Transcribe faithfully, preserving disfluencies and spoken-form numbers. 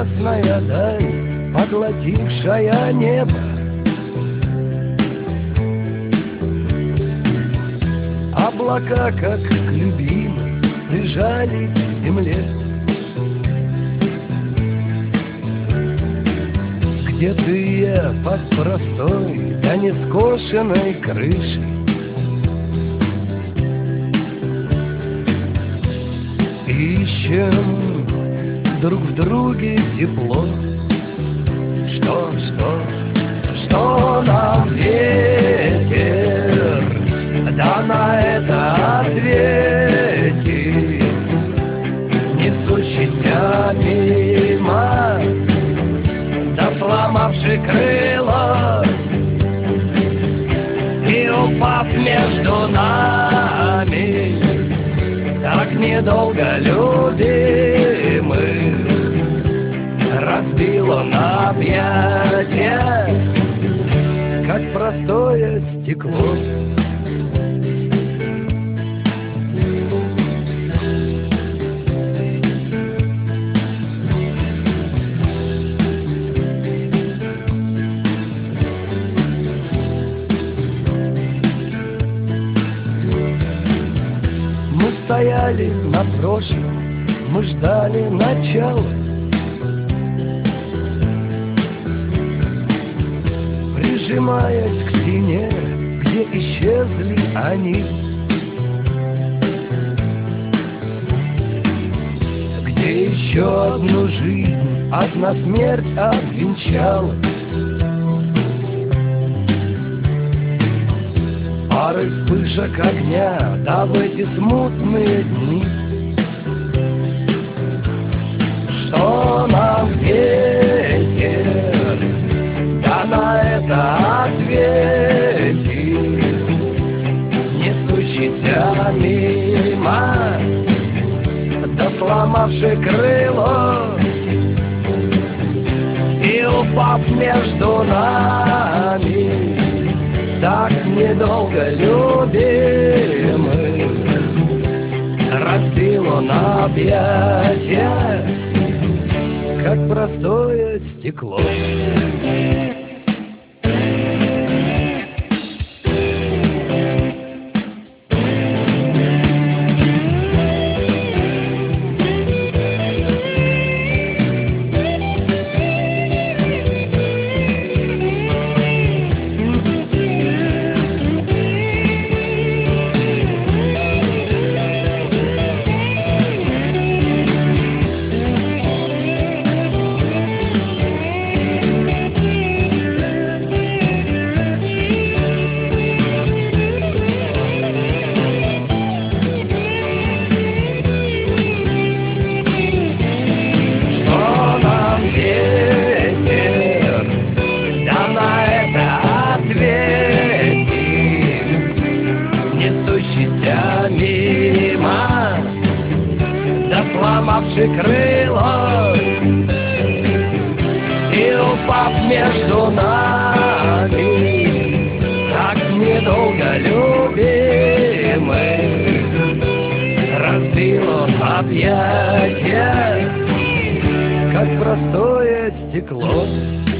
ясная даль, поглотившая небо. Облака, как к любимой, прижались к земле. Где ты я под простой, да не скошенной крышей? Ищем друг в друге тепло. Что, что, что нам ветер, да на это ответит, несущийся мимо, да сломавший крыло, и упав между нами, так недолго любимых, разбил он объятия, как простое стекло. Мы стояли на прошлом, мы ждали начала. Прижимаясь к стене, где исчезли они, где еще одну жизнь одна смерть обвенчала. Пары вспышек огня, да в эти смутные дни. Что нам ветер, да на это ответит, несущийся мимо, да сломавший крыло, и упав между нами, так недолго любимых, разбил он объятия, как простое стекло. Несущийся мимо, да сломавший крыло, и упав между нами, так недолго любимый, разбил он объятия, как простое стекло.